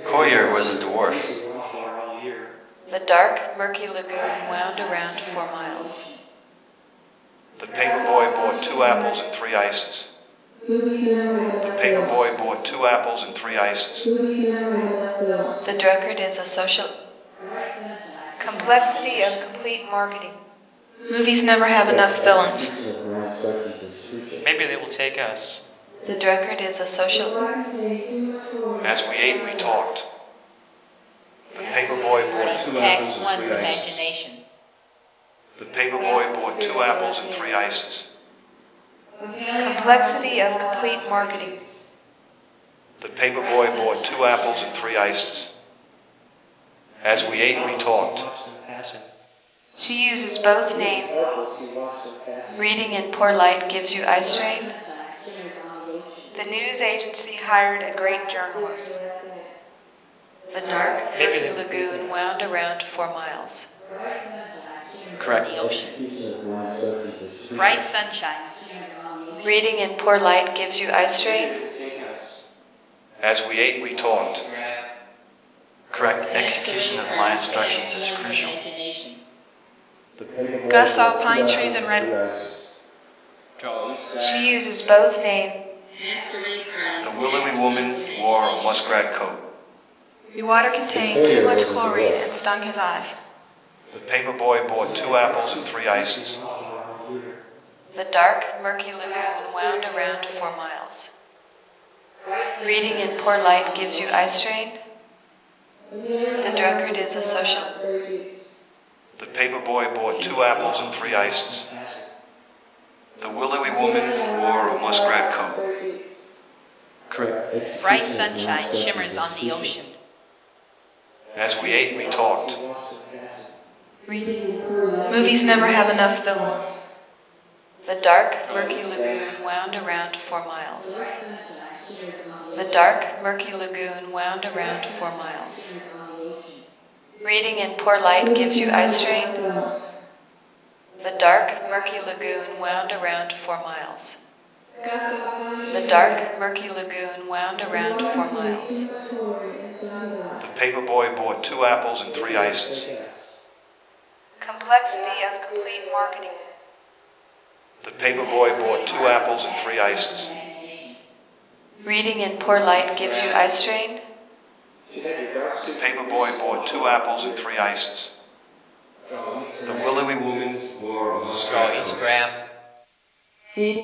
Courier was a dwarf. The dark, murky lagoon wound around for miles. The paperboy bought 2 apples and 3 ices. The paperboy bought 2 apples and 3 ices. The drunkard is a social Complexity of complete marketing. Movies never have enough villains. Maybe they will take us. The drunkard is a social. As we ate, we talked. The paperboy bought 2 apples and 3 ices. Imagination. The paperboy bought 2 apples and 3 ices. Complexity of complete marketing. The paperboy bought 2 apples and 3 ices. As we ate, we talked. She uses both names. Reading in poor light gives you eye strain. The news agency hired a great journalist. The dark, murky lagoon wound around for miles. Correct. The ocean. Bright sunshine. Reading in poor light gives you eye strain. As we ate, we talked. Correct. Execution of my instructions is crucial. Gus saw pine trees and redwoods. She uses both names. The willowy woman wore a muskrat coat. The water contained too much chlorine and stung his eyes. The paperboy bought 2 apples and 3 ices. The dark, murky lagoon wound around for miles. Reading in poor light gives you eye strain. The drunkard is a social. The paperboy bought 2 apples and 3 ices. The willowy woman wore a muskrat coat. Correct. Bright sunshine shimmers on the ocean. As we ate, we talked. Movies never have enough villains. The dark, murky lagoon wound around for miles. The dark, murky lagoon wound around for miles. Reading in poor light gives you eye strain. The dark, murky lagoon wound around for miles. The dark, murky lagoon wound around for miles. The paperboy bought 2 apples and 3 ices. Complexity of complete marketing. The paperboy bought 2 apples and 3 ices. Reading in poor light gives you eye strain. The paperboy bought 2 apples and 3 ices. The willowy woman wore a muskrat coat. Instagram.